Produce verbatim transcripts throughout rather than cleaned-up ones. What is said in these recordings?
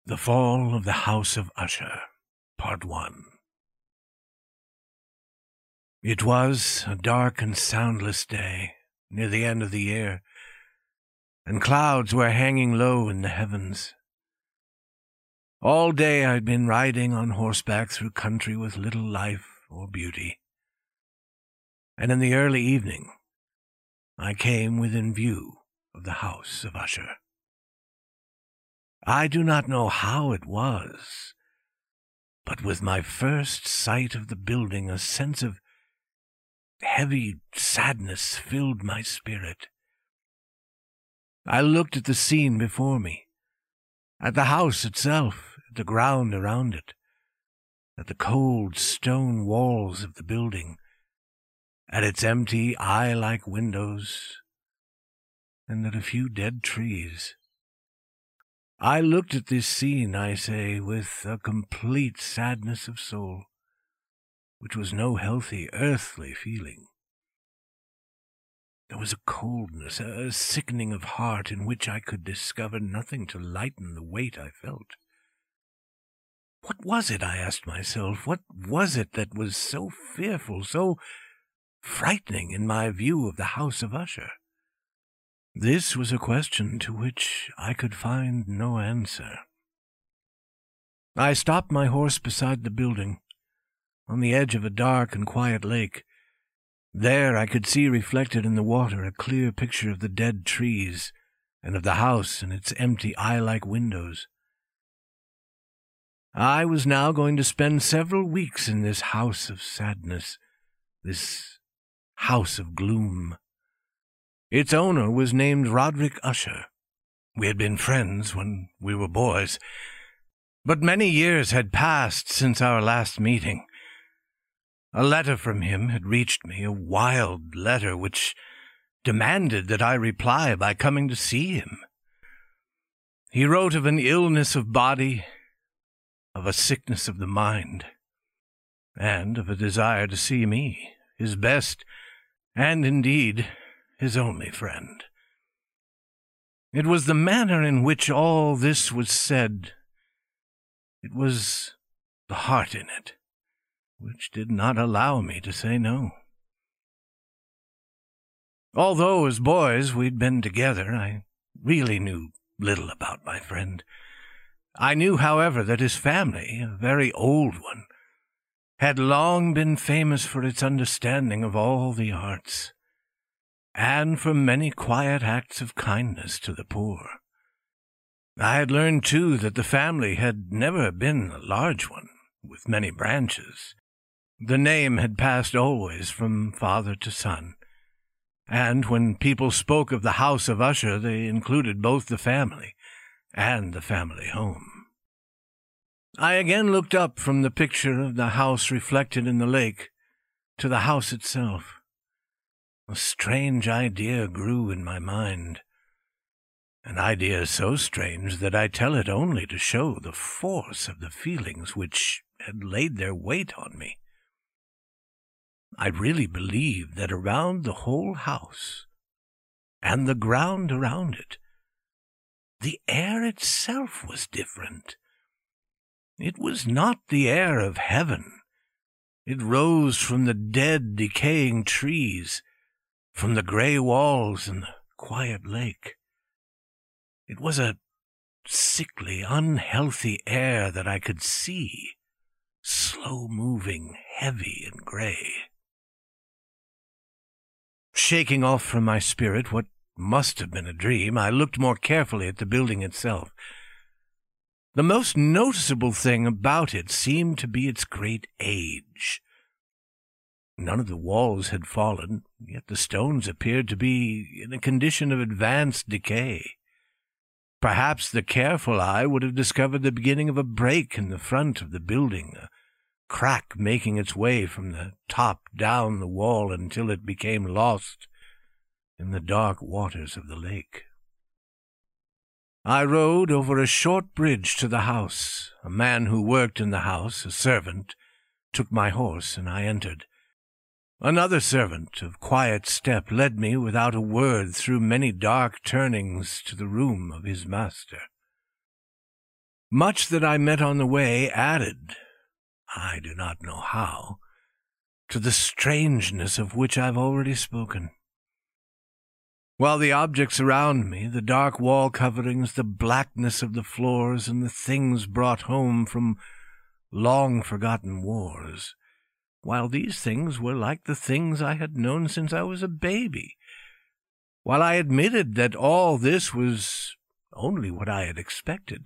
The Fall of the House of Usher, Part One. It was a dark and soundless day, near the end of the year, and clouds were hanging low in the heavens. All day I'd been riding on horseback through country with little life or beauty, and in the early evening I came within view of the House of Usher. I do not know how it was, but with my first sight of the building a sense of heavy sadness filled my spirit. I looked at the scene before me, at the house itself, at the ground around it, at the cold stone walls of the building, at its empty eye-like windows, and at a few dead trees. I looked at this scene, I say, with a complete sadness of soul, which was no healthy, earthly feeling. There was a coldness, a sickening of heart in which I could discover nothing to lighten the weight I felt. What was it, I asked myself, what was it that was so fearful, so frightening in my view of the House of Usher? This was a question to which I could find no answer. I stopped my horse beside the building, on the edge of a dark and quiet lake. There I could see reflected in the water a clear picture of the dead trees and of the house and its empty eye-like windows. I was now going to spend several weeks in this house of sadness, this house of gloom. Its owner was named Roderick Usher. We had been friends when we were boys, but many years had passed since our last meeting. A letter from him had reached me, a wild letter which demanded that I reply by coming to see him. He wrote of an illness of body, of a sickness of the mind, and of a desire to see me, his best, and indeed his only friend. It was the manner in which all this was said, it was the heart in it, which did not allow me to say no. Although as boys we'd been together, I really knew little about my friend. I knew, however, that his family, a very old one, had long been famous for its understanding of all the arts, and for many quiet acts of kindness to the poor. I had learned, too, that the family had never been a large one, with many branches. The name had passed always from father to son, and when people spoke of the House of Usher, they included both the family and the family home. I again looked up from the picture of the house reflected in the lake to the house itself. A strange idea grew in my mind, an idea so strange that I tell it only to show the force of the feelings which had laid their weight on me. I really believed that around the whole house, and the ground around it, the air itself was different. It was not the air of heaven. It rose from the dead, decaying trees, from the grey walls and the quiet lake. It was a sickly, unhealthy air that I could see, slow-moving, heavy and grey. Shaking off from my spirit what must have been a dream, I looked more carefully at the building itself. The most noticeable thing about it seemed to be its great age. None of the walls had fallen, yet the stones appeared to be in a condition of advanced decay. Perhaps the careful eye would have discovered the beginning of a break in the front of the building, a crack making its way from the top down the wall until it became lost in the dark waters of the lake. I rode over a short bridge to the house. A man who worked in the house, a servant, took my horse, and I entered. Another servant of quiet step led me without a word through many dark turnings to the room of his master. Much that I met on the way added, I do not know how, to the strangeness of which I've already spoken. While the objects around me, the dark wall coverings, the blackness of the floors, and the things brought home from long-forgotten wars, while these things were like the things I had known since I was a baby, while I admitted that all this was only what I had expected,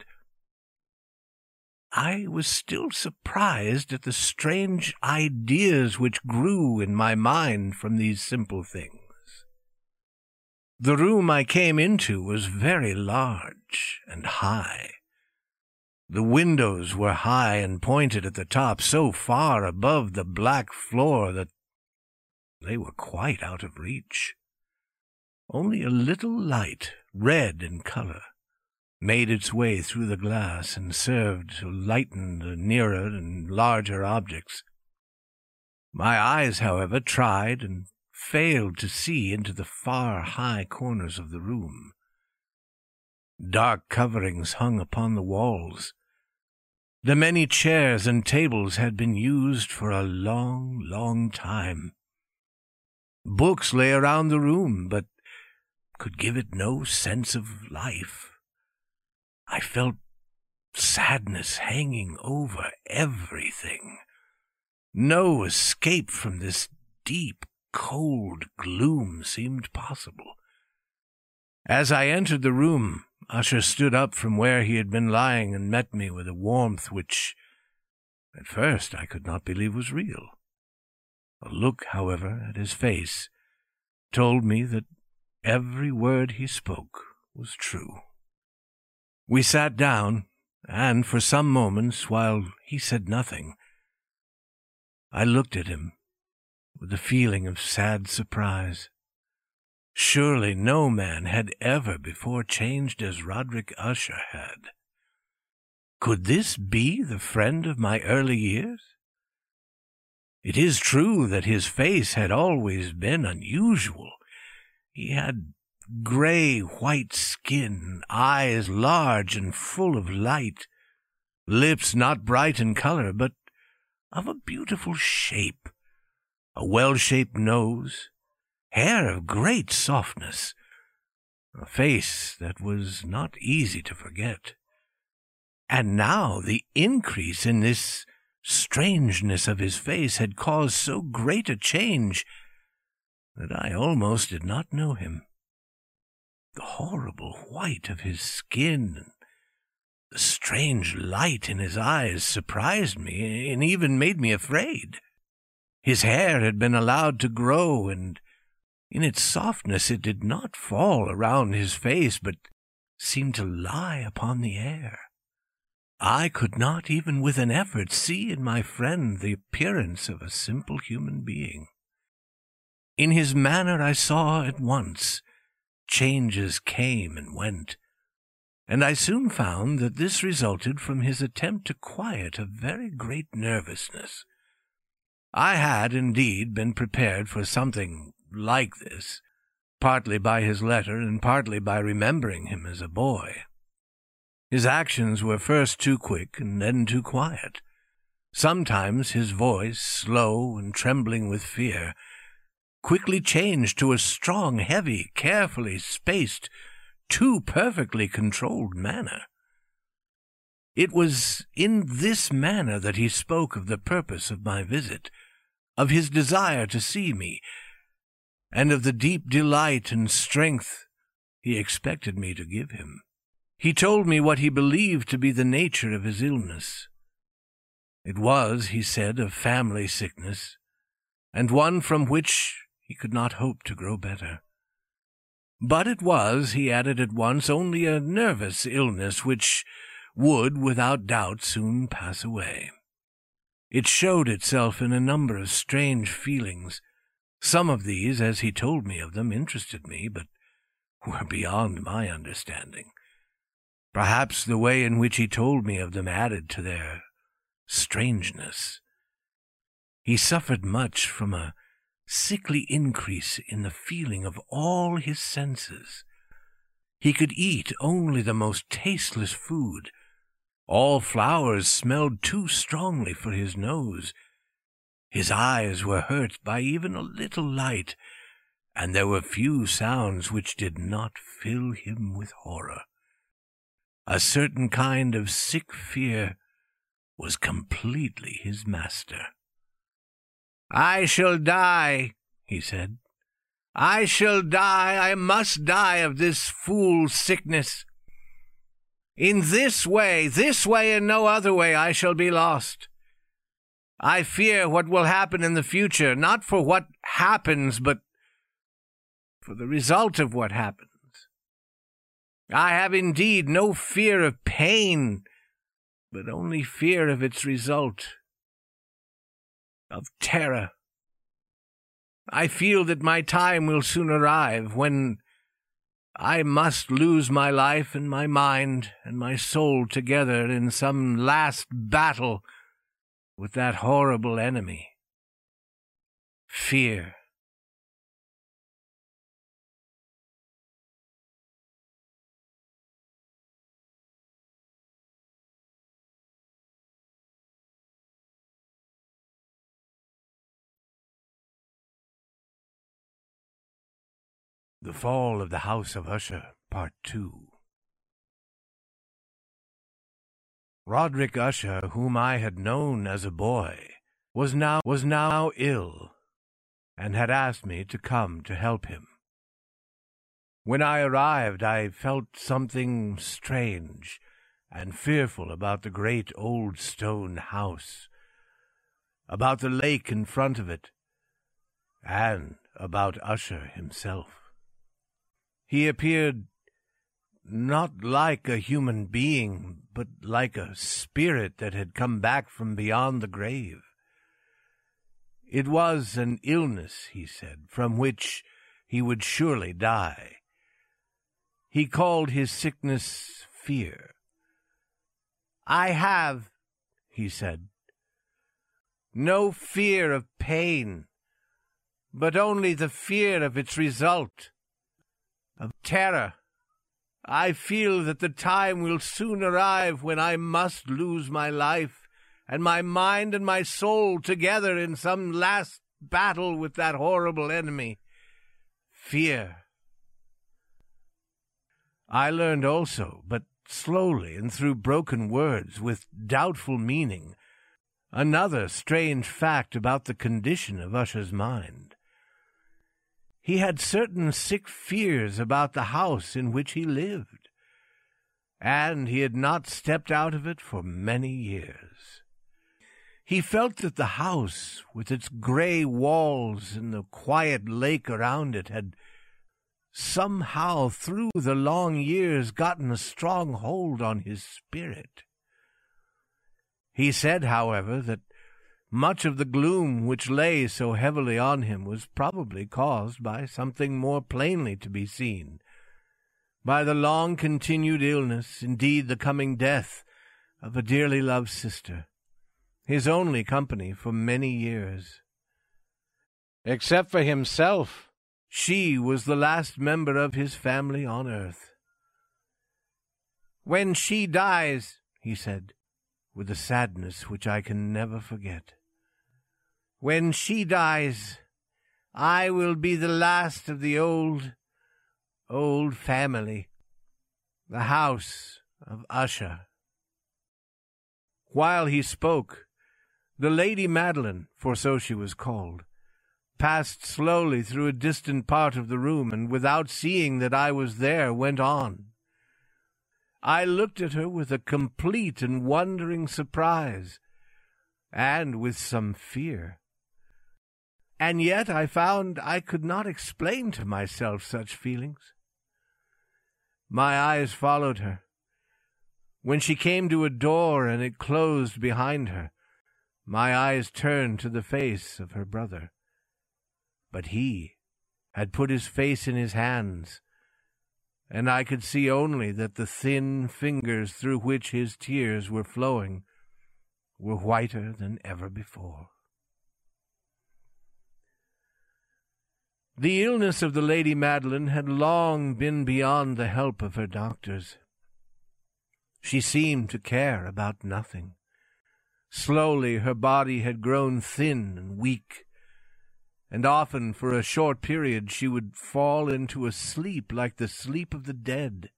I was still surprised at the strange ideas which grew in my mind from these simple things. The room I came into was very large and high. The windows were high and pointed at the top, so far above the black floor that they were quite out of reach. Only a little light, red in color, made its way through the glass and served to lighten the nearer and larger objects. My eyes, however, tried and failed to see into the far high corners of the room. Dark coverings hung upon the walls. The many chairs and tables had been used for a long, long time. Books lay around the room, but could give it no sense of life. I felt sadness hanging over everything. No escape from this deep, cold gloom seemed possible. As I entered the room, Usher stood up from where he had been lying and met me with a warmth which, at first, I could not believe was real. A look, however, at his face told me that every word he spoke was true. We sat down, and for some moments, while he said nothing, I looked at him with a feeling of sad surprise. Surely no man had ever before changed as Roderick Usher had. Could this be the friend of my early years? It is true that his face had always been unusual. He had gray-white skin, eyes large and full of light, lips not bright in color, but of a beautiful shape, a well-shaped nose, hair of great softness, a face that was not easy to forget. And now the increase in this strangeness of his face had caused so great a change that I almost did not know him. The horrible white of his skin and the strange light in his eyes surprised me and even made me afraid. His hair had been allowed to grow, and in its softness it did not fall around his face, but seemed to lie upon the air. I could not even with an effort see in my friend the appearance of a simple human being. In his manner I saw at once changes came and went, and I soon found that this resulted from his attempt to quiet a very great nervousness. I had, indeed, been prepared for something like this, partly by his letter and partly by remembering him as a boy. His actions were first too quick and then too quiet. Sometimes his voice, slow and trembling with fear, quickly changed to a strong, heavy, carefully spaced, too perfectly controlled manner. It was in this manner that he spoke of the purpose of my visit, of his desire to see me, and of the deep delight and strength he expected me to give him. He told me what he believed to be the nature of his illness. It was, he said, a family sickness, and one from which he could not hope to grow better. But it was, he added at once, only a nervous illness which would, without doubt, soon pass away. It showed itself in a number of strange feelings. Some of these, as he told me of them, interested me, but were beyond my understanding. Perhaps the way in which he told me of them added to their strangeness. He suffered much from a sickly increase in the feeling of all his senses. He could eat only the most tasteless food, All flowers smelled too strongly for his nose. His eyes were hurt by even a little light, and there were few sounds which did not fill him with horror. A certain kind of sick fear was completely his master. "I shall die," he said. "I shall die. I must die of this fool sickness. In this way, this way and no other way, I shall be lost. I fear what will happen in the future, not for what happens, but for the result of what happens. I have indeed no fear of pain, but only fear of its result, of terror. I feel that my time will soon arrive when I must lose my life and my mind and my soul together in some last battle with that horrible enemy, fear." The Fall of the House of Usher, Part two. Roderick Usher, whom I had known as a boy, was now was now ill, and had asked me to come to help him. When I arrived, I felt something strange and fearful about the great old stone house, about the lake in front of it, and about Usher himself. He appeared not like a human being, but like a spirit that had come back from beyond the grave. It was an illness, he said, from which he would surely die. He called his sickness fear. "I have," he said, "no fear of pain, but only the fear of its result, of terror. I feel that the time will soon arrive when I must lose my life and my mind and my soul together in some last battle with that horrible enemy, fear." I learned also, but slowly and through broken words with doubtful meaning, another strange fact about the condition of Usher's mind. He had certain sick fears about the house in which he lived, and he had not stepped out of it for many years. He felt that the house, with its gray walls and the quiet lake around it, had somehow through the long years gotten a strong hold on his spirit. He said, however, that much of the gloom which lay so heavily on him was probably caused by something more plainly to be seen, by the long-continued illness, indeed the coming death, of a dearly loved sister, his only company for many years. Except for himself, she was the last member of his family on earth. "When she dies," he said, with a sadness which I can never forget, "when she dies, I will be the last of the old, old family, the house of Usher." While he spoke, the Lady Madeline, for so she was called, passed slowly through a distant part of the room, and without seeing that I was there, went on. I looked at her with a complete and wondering surprise, and with some fear. And yet I found I could not explain to myself such feelings. My eyes followed her. When she came to a door and it closed behind her, my eyes turned to the face of her brother. But he had put his face in his hands, and I could see only that the thin fingers through which his tears were flowing were whiter than ever before. The illness of the Lady Madeline had long been beyond the help of her doctors. She seemed to care about nothing. Slowly her body had grown thin and weak, and often for a short period she would fall into a sleep like the sleep of the dead.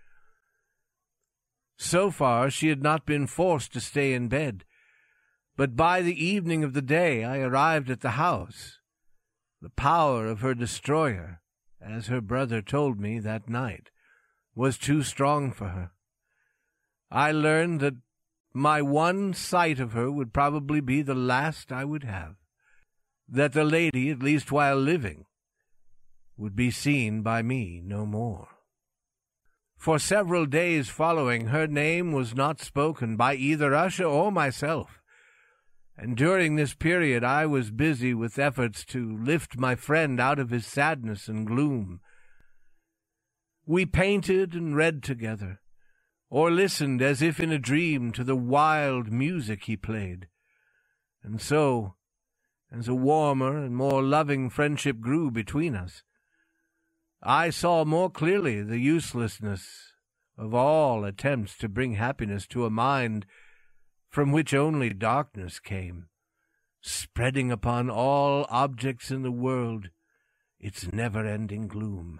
So far she had not been forced to stay in bed, but by the evening of the day I arrived at the house. The power of her destroyer, as her brother told me that night, was too strong for her. I learned that my one sight of her would probably be the last I would have, that the lady, at least while living, would be seen by me no more. For several days following, her name was not spoken by either Usher or myself, and during this period I was busy with efforts to lift my friend out of his sadness and gloom. We painted and read together, or listened as if in a dream to the wild music he played. And so, as a warmer and more loving friendship grew between us, I saw more clearly the uselessness of all attempts to bring happiness to a mind from which only darkness came, spreading upon all objects in the world its never-ending gloom.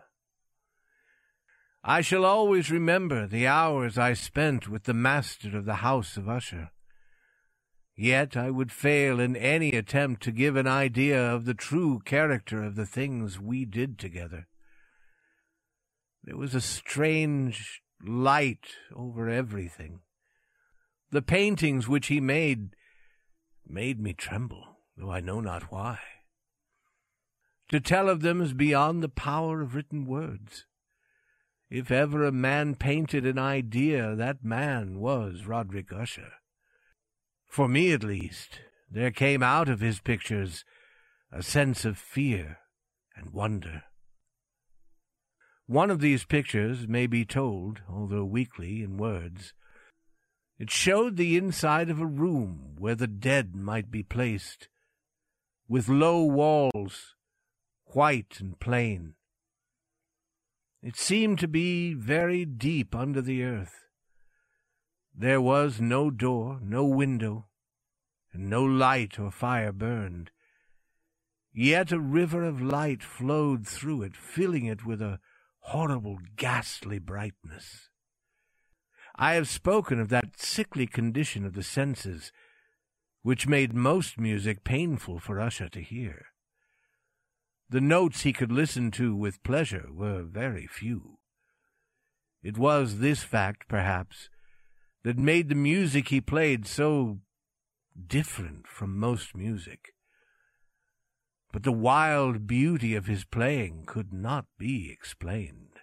I shall always remember the hours I spent with the master of the house of Usher. Yet I would fail in any attempt to give an idea of the true character of the things we did together. There was a strange light over everything. The paintings which he made made me tremble, though I know not why. To tell of them is beyond the power of written words. If ever a man painted an idea, that man was Roderick Usher. For me, at least, there came out of his pictures a sense of fear and wonder. One of these pictures may be told, although weakly, in words. It showed the inside of a room where the dead might be placed, with low walls, white and plain. It seemed to be very deep under the earth. There was no door, no window, and no light or fire burned. Yet a river of light flowed through it, filling it with a horrible, ghastly brightness. I have spoken of that sickly condition of the senses which made most music painful for Usher to hear. The notes he could listen to with pleasure were very few. It was this fact, perhaps, that made the music he played so different from most music. But the wild beauty of his playing could not be explained.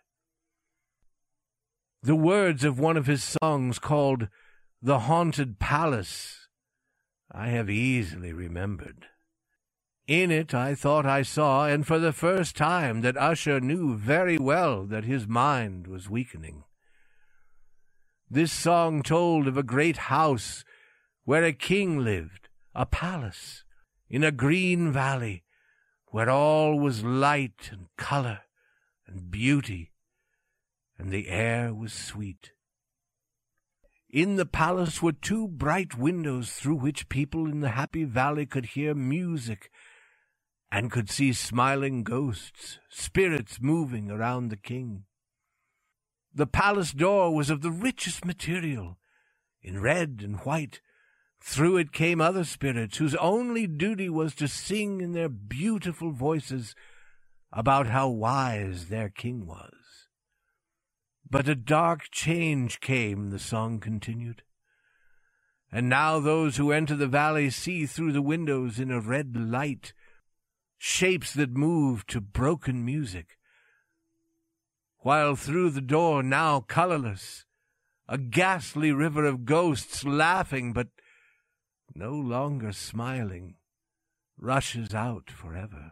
The words of one of his songs, called "The Haunted Palace," I have easily remembered. In it I thought I saw, and for the first time, that Usher knew very well that his mind was weakening. This song told of a great house where a king lived, a palace, in a green valley, where all was light and color and beauty, and the air was sweet. In the palace were two bright windows through which people in the happy valley could hear music and could see smiling ghosts, spirits moving around the king. The palace door was of the richest material, in red and white. Through it came other spirits whose only duty was to sing in their beautiful voices about how wise their king was. But a dark change came, the song continued. And now those who enter the valley see through the windows in a red light shapes that move to broken music, while through the door, now colorless, a ghastly river of ghosts, laughing but no longer smiling, rushes out forever.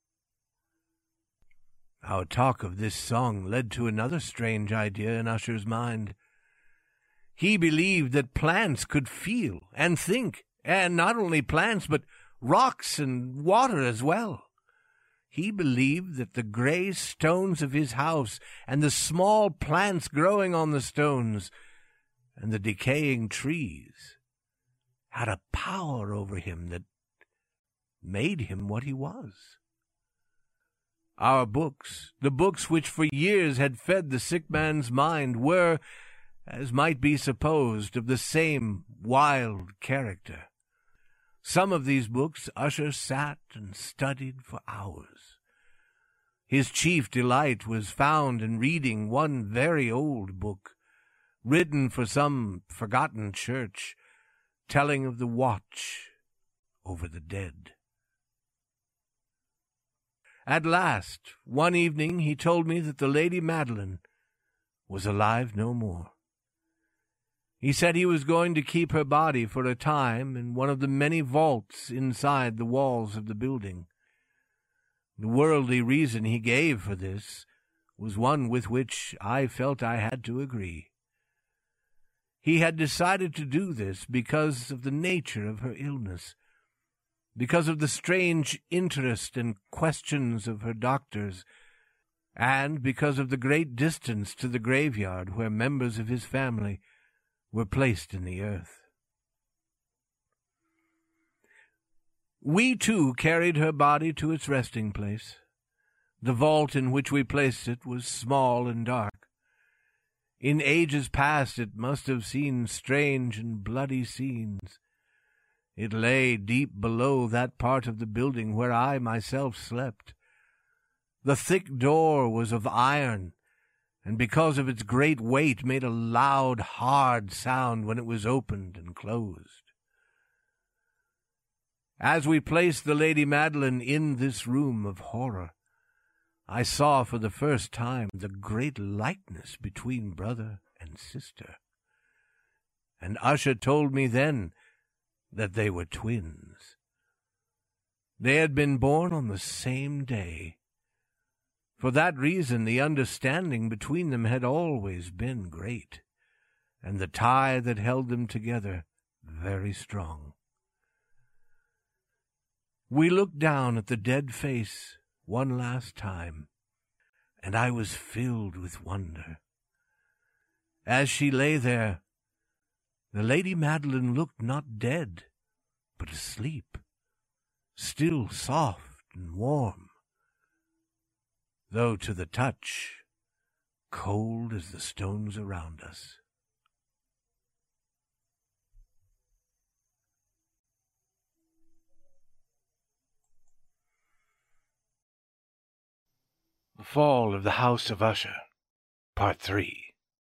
Our talk of this song led to another strange idea in Usher's mind. He believed that plants could feel and think, and not only plants, but rocks and water as well. He believed that the gray stones of his house and the small plants growing on the stones, and the decaying trees had a power over him that made him what he was. Our books, the books which for years had fed the sick man's mind, were, as might be supposed, of the same wild character. Some of these books Usher sat and studied for hours. His chief delight was found in reading one very old book, written for some forgotten church, telling of the watch over the dead. At last, one evening, he told me that the Lady Madeline was alive no more. He said he was going to keep her body for a time in one of the many vaults inside the walls of the building. The worldly reason he gave for this was one with which I felt I had to agree. He had decided to do this because of the nature of her illness, because of the strange interest and questions of her doctors, and because of the great distance to the graveyard where members of his family were placed in the earth. We, too, carried her body to its resting place. The vault in which we placed it was small and dark. In ages past it must have seen strange and bloody scenes. It lay deep below that part of the building where I myself slept. The thick door was of iron, and because of its great weight made a loud, hard sound when it was opened and closed. As we placed the Lady Madeline in this room of horror, I saw for the first time the great likeness between brother and sister, and Usher told me then that they were twins. They had been born on the same day. For that reason the understanding between them had always been great, and the tie that held them together very strong. We looked down at the dead face one last time, and I was filled with wonder. As she lay there, the Lady Madeline looked not dead, but asleep, still soft and warm, though to the touch cold as the stones around us. The Fall of the House of Usher, Part three.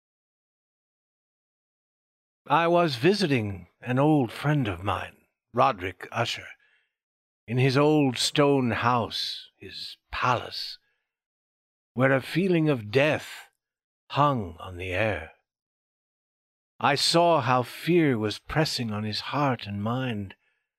I was visiting an old friend of mine, Roderick Usher, in his old stone house, his palace, where a feeling of death hung on the air. I saw how fear was pressing on his heart and mind.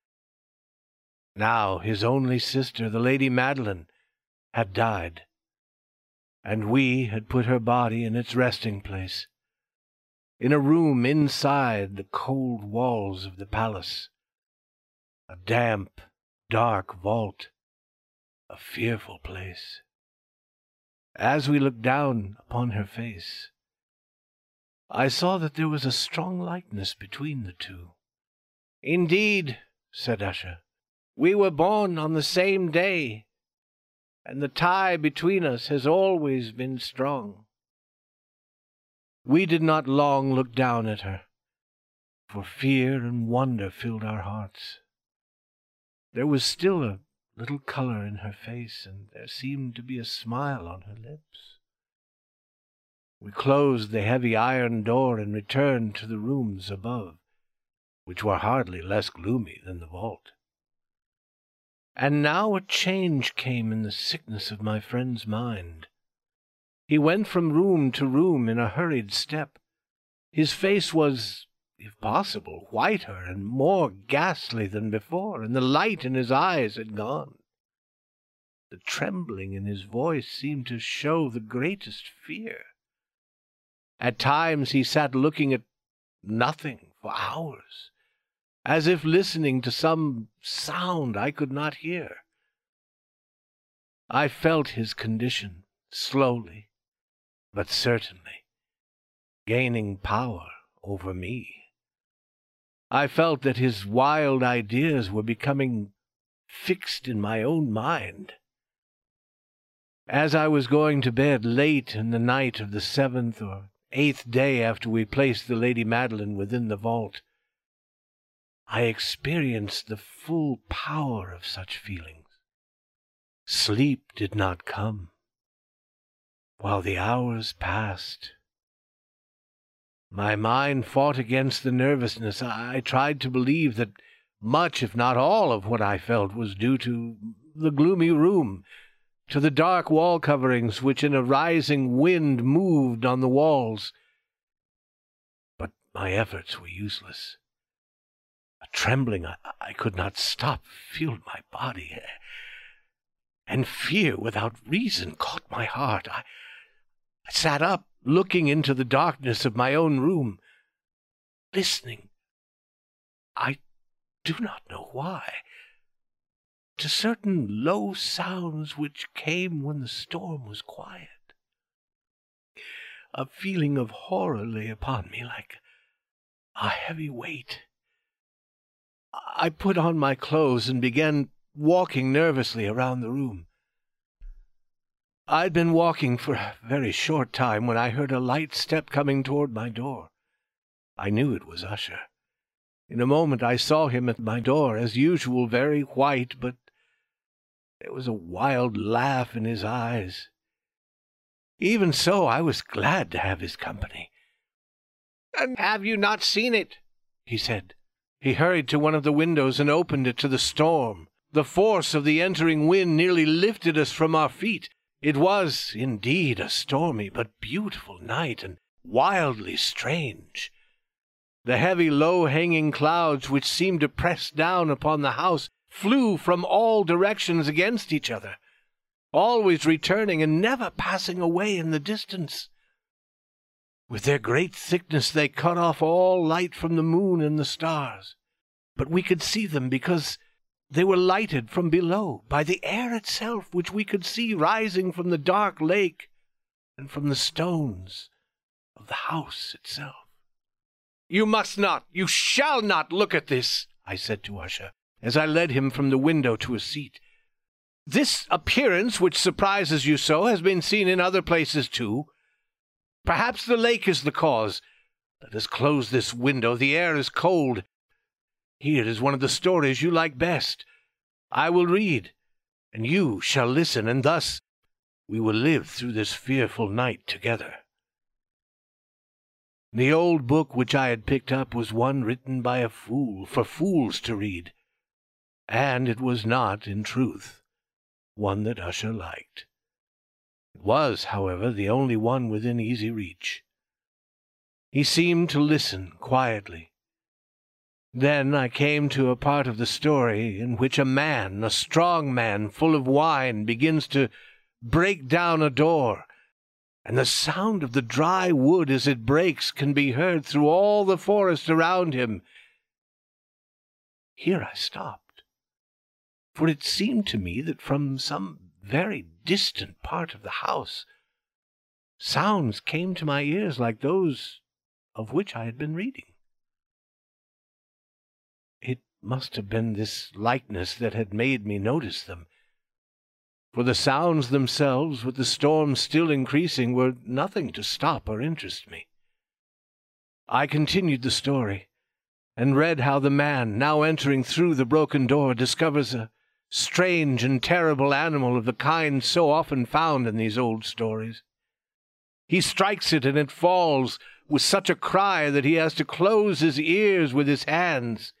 Now his only sister, the Lady Madeline, had died, and we had put her body in its resting place, in a room inside the cold walls of the palace, a damp, dark vault, a fearful place. As we looked down upon her face, I saw that there was a strong likeness between the two. "Indeed," said Usher, "we were born on the same day, and the tie between us has always been strong." We did not long look down at her, for fear and wonder filled our hearts. There was still a little color in her face, and there seemed to be a smile on her lips. We closed the heavy iron door and returned to the rooms above, which were hardly less gloomy than the vault. And now a change came in the sickness of my friend's mind. He went from room to room in a hurried step. His face was, if possible, whiter and more ghastly than before, and the light in his eyes had gone. The trembling in his voice seemed to show the greatest fear. At times he sat looking at nothing for hours, as if listening to some sound I could not hear. I felt his condition slowly, but certainly, gaining power over me. I felt that his wild ideas were becoming fixed in my own mind. As I was going to bed late in the night of the seventh or eighth day after we placed the Lady Madeline within the vault, I experienced the full power of such feelings. Sleep did not come, while the hours passed. My mind fought against the nervousness. I tried to believe that much, if not all, of what I felt was due to the gloomy room, to the dark wall coverings which in a rising wind moved on the walls. But my efforts were useless. A trembling I, I could not stop filled my body, and fear without reason caught my heart. I, I sat up, looking into the darkness of my own room, listening, I do not know why, to certain low sounds which came when the storm was quiet. A feeling of horror lay upon me like a heavy weight. I put on my clothes and began walking nervously around the room. I'd been walking for a very short time when I heard a light step coming toward my door. I knew it was Usher. In a moment I saw him at my door, as usual, very white, but there was a wild laugh in his eyes. Even so, I was glad to have his company. "And have you not seen it?" he said. He hurried to one of the windows and opened it to the storm. The force of the entering wind nearly lifted us from our feet. It was, indeed, a stormy but beautiful night, and wildly strange. The heavy, low-hanging clouds, which seemed to press down upon the house, flew from all directions against each other, always returning and never passing away in the distance. With their great thickness they cut off all light from the moon and the stars, but we could see them because they were lighted from below by the air itself, which we could see rising from the dark lake and from the stones of the house itself. "You must not, you shall not look at this," I said to Usher, as I led him from the window to a seat. "This appearance, which surprises you so, has been seen in other places too. Perhaps the lake is the cause. Let us close this window. The air is cold. Here is one of the stories you like best. I will read, and you shall listen, and thus we will live through this fearful night together." The old book which I had picked up was one written by a fool, for fools to read, and it was not, in truth, one that Usher liked. It was, however, the only one within easy reach. He seemed to listen quietly. Then I came to a part of the story in which a man, a strong man, full of wine, begins to break down a door, and the sound of the dry wood as it breaks can be heard through all the forest around him. Here I stopped, for it seemed to me that from some very distant part of the house sounds came to my ears like those of which I had been reading. It must have been this likeness that had made me notice them, for the sounds themselves, with the storm still increasing, were nothing to stop or interest me. I continued the story, and read how the man, now entering through the broken door, discovers a strange and terrible animal of the kind so often found in these old stories. He strikes it, and it falls with such a cry that he has to close his ears with his hands.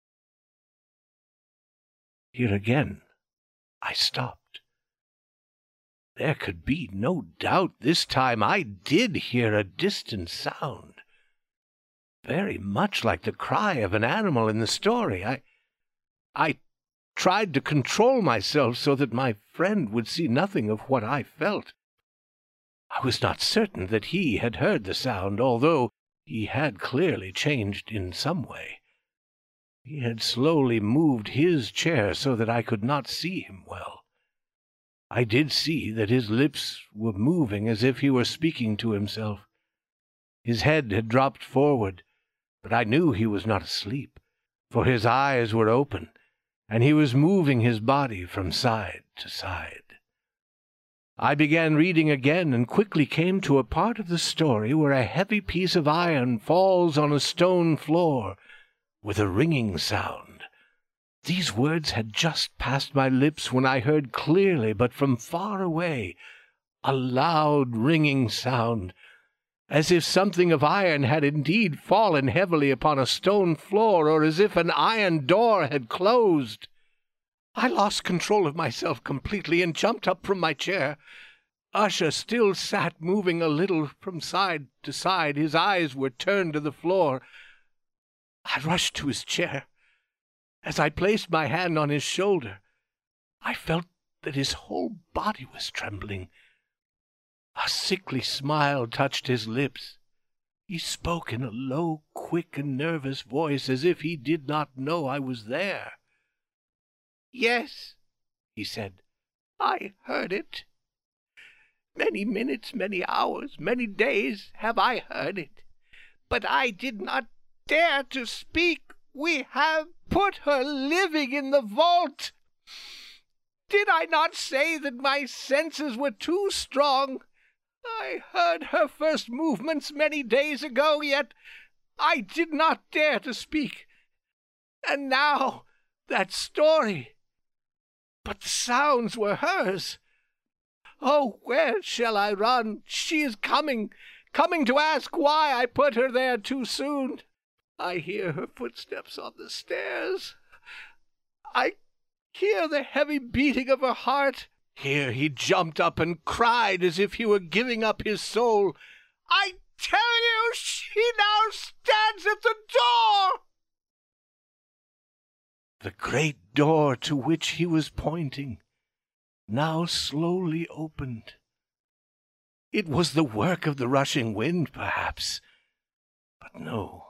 Here again I stopped. There could be no doubt this time I did hear a distant sound, very much like the cry of an animal in the story. I, I tried to control myself so that my friend would see nothing of what I felt. I was not certain that he had heard the sound, although he had clearly changed in some way. He had slowly moved his chair so that I could not see him well. I did see that his lips were moving as if he were speaking to himself. His head had dropped forward, but I knew he was not asleep, for his eyes were open, and he was moving his body from side to side. I began reading again, and quickly came to a part of the story where a heavy piece of iron falls on a stone floor with a ringing sound. These words had just passed my lips when I heard clearly, but from far away, a loud ringing sound, as if something of iron had indeed fallen heavily upon a stone floor, or as if an iron door had closed. I lost control of myself completely and jumped up from my chair. Usher still sat moving a little from side to side. His eyes were turned to the floor. I rushed to his chair. As I placed my hand on his shoulder, I felt that his whole body was trembling. A sickly smile touched his lips. He spoke in a low, quick, and nervous voice, as if he did not know I was there. "Yes," he said, "I heard it. Many minutes, many hours, many days have I heard it. But I did not dare to speak. We have put her living in the vault. Did I not say that my senses were too strong? I heard her first movements many days ago, yet I did not dare to speak. And now that story. But the sounds were hers. Oh, where shall I run? She is coming, coming to ask why I put her there too soon. I hear her footsteps on the stairs. I hear the heavy beating of her heart." Here he jumped up and cried as if he were giving up his soul. "I tell you, she now stands at the door!" The great door to which he was pointing now slowly opened. It was the work of the rushing wind, perhaps, but no.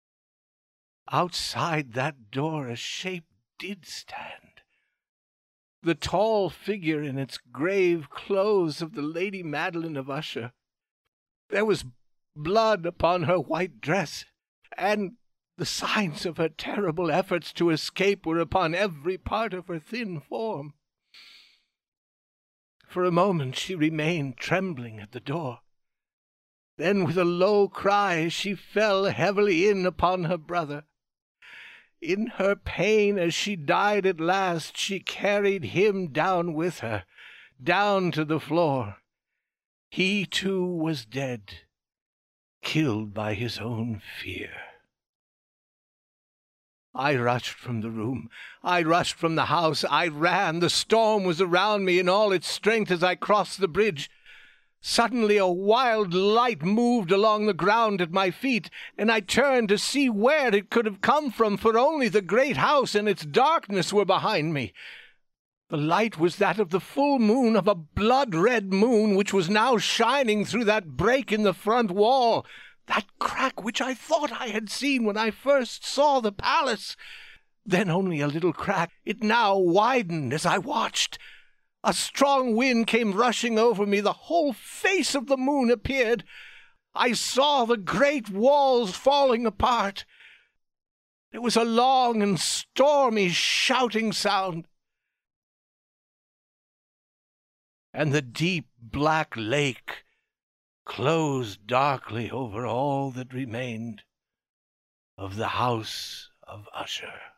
Outside that door a shape did stand. The tall figure in its grave clothes of the Lady Madeline of Usher. There was blood upon her white dress, and the signs of her terrible efforts to escape were upon every part of her thin form. For a moment she remained trembling at the door. Then with a low cry she fell heavily in upon her brother. In her pain, as she died at last, she carried him down with her, down to the floor. He, too, was dead, killed by his own fear. I rushed from the room. I rushed from the house. I ran. The storm was around me in all its strength as I crossed the bridge. Suddenly a wild light moved along the ground at my feet, and I turned to see where it could have come from, for only the great house and its darkness were behind me. The light was that of the full moon, of a blood-red moon, which was now shining through that break in the front wall, that crack which I thought I had seen when I first saw the palace. Then only a little crack. It now widened as I watched. A strong wind came rushing over me. The whole face of the moon appeared. I saw the great walls falling apart. There was a long and stormy shouting sound. And the deep black lake closed darkly over all that remained of the house of Usher.